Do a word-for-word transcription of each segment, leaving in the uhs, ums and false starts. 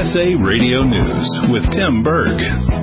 S A Radio News with Tim Berg.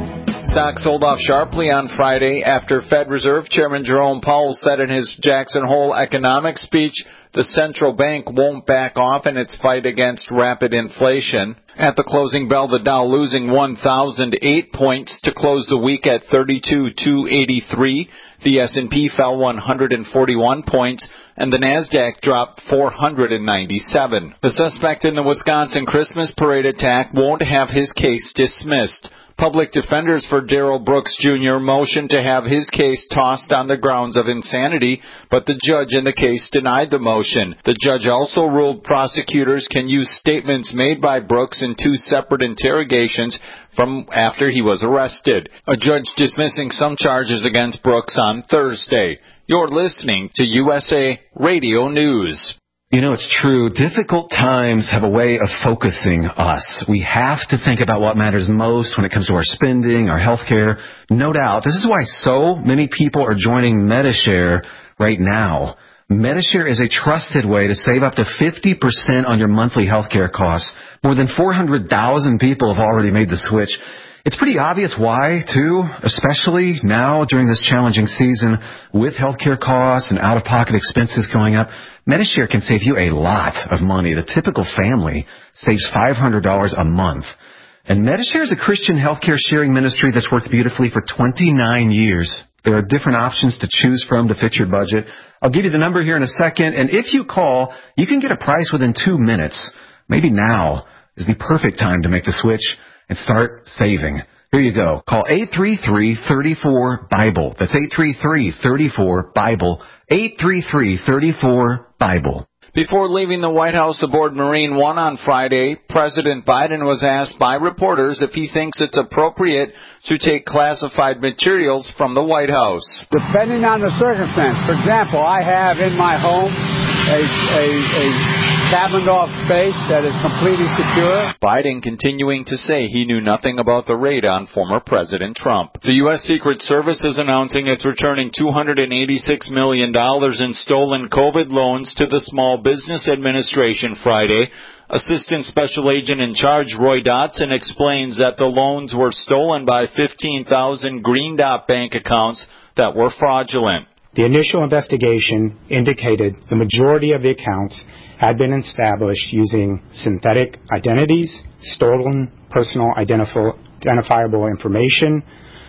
Stocks sold off sharply on Friday after Fed Reserve Chairman Jerome Powell said in his Jackson Hole economics speech the central bank won't back off in its fight against rapid inflation. At the closing bell, the Dow losing one thousand eight points to close the week at thirty-two thousand two hundred eighty-three. The S and P fell one hundred forty-one points, and the Nasdaq dropped four hundred ninety-seven. The suspect in the Wisconsin Christmas parade attack won't have his case dismissed. Public defenders for Darrell Brooks Junior motioned to have his case tossed on the grounds of insanity, but the judge in the case denied the motion. The judge also ruled prosecutors can use statements made by Brooks in two separate interrogations from after he was arrested. A judge dismissing some charges against Brooks on Thursday. You're listening to U S A Radio News. You know, it's true. Difficult times have a way of focusing us. We have to think about what matters most when it comes to our spending, our health care. No doubt. This is why so many people are joining Medi-Share right now. Medi-Share is a trusted way to save up to fifty percent on your monthly health care costs. More than four hundred thousand people have already made the switch. It's pretty obvious why, too, especially now during this challenging season with healthcare costs and out-of-pocket expenses going up. Medi-Share can save you a lot of money. The typical family saves five hundred dollars a month. And Medi-Share is a Christian healthcare sharing ministry that's worked beautifully for twenty-nine years. There are different options to choose from to fit your budget. I'll give you the number here in a second, and if you call, you can get a price within two minutes. Maybe now is the perfect time to make the switch and start saving. Here you go. Call eight three three, three four, BIBLE. That's eight three three, three four, BIBLE. eight three three, three four, BIBLE. Before leaving the White House aboard Marine One on Friday, President Biden was asked by reporters if he thinks it's appropriate to take classified materials from the White House. Depending on the circumstance. For example, I have in my home a, a, a cabined-off space that is completely secure. Biden continuing to say he knew nothing about the raid on former President Trump. The U S Secret Service is announcing it's returning two hundred eighty-six million dollars in stolen COVID loans to the Small Business Administration Friday. Assistant Special Agent in Charge Roy Dotson explains that the loans were stolen by fifteen thousand Green Dot Bank accounts that were fraudulent. The initial investigation indicated the majority of the accounts had been established using synthetic identities, stolen personal identif- identifiable information,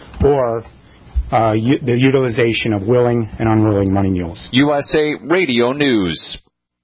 or uh, u- the utilization of willing and unwilling money mules. U S A Radio News.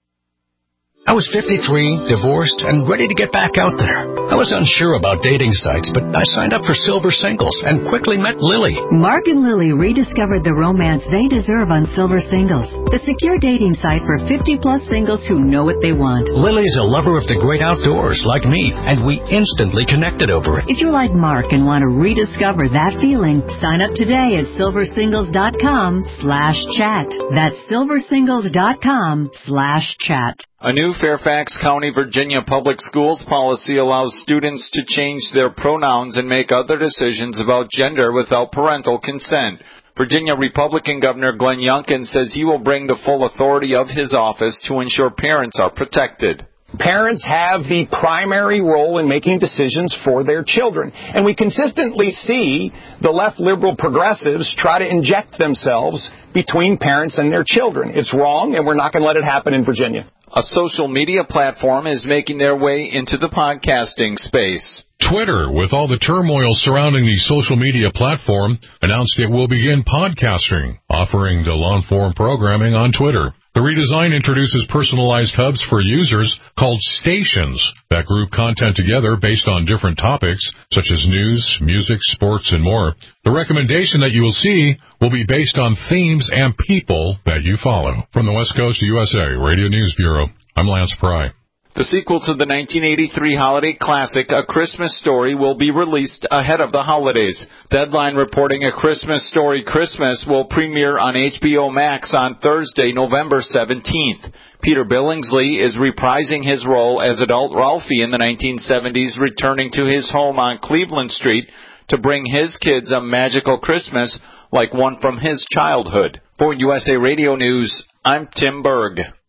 I was fifty-three, divorced, and ready to get back out there. I was unsure about dating sites, but I signed up for Silver Singles and quickly met Lily. Mark and Lily rediscovered the romance they deserve on Silver Singles, the secure dating site for fifty-plus singles who know what they want. Lily's a lover of the great outdoors like me, and we instantly connected over it. If you're like Mark and want to rediscover that feeling, sign up today at silversingles.com slash chat. That's silversingles.com slash chat. A new Fairfax County, Virginia public schools policy allows students to change their pronouns and make other decisions about gender without parental consent. Virginia Republican Governor Glenn Youngkin says he will bring the full authority of his office to ensure parents are protected. Parents have the primary role in making decisions for their children. And we consistently see the left liberal progressives try to inject themselves between parents and their children. It's wrong, and we're not going to let it happen in Virginia. A social media platform is making their way into the podcasting space. Twitter, with all the turmoil surrounding the social media platform, announced it will begin podcasting, offering the long-form programming on Twitter. The redesign introduces personalized hubs for users called stations that group content together based on different topics, such as news, music, sports, and more. The recommendation that you will see will be based on themes and people that you follow. From the West Coast to U S A Radio News Bureau, I'm Lance Pry. The sequel to the nineteen eighty-three holiday classic, A Christmas Story, will be released ahead of the holidays. Deadline reporting A Christmas Story Christmas will premiere on H B O Max on Thursday, November seventeenth. Peter Billingsley is reprising his role as adult Ralphie in the nineteen seventies, returning to his home on Cleveland Street to bring his kids a magical Christmas like one from his childhood. For U S A Radio News, I'm Tim Berg.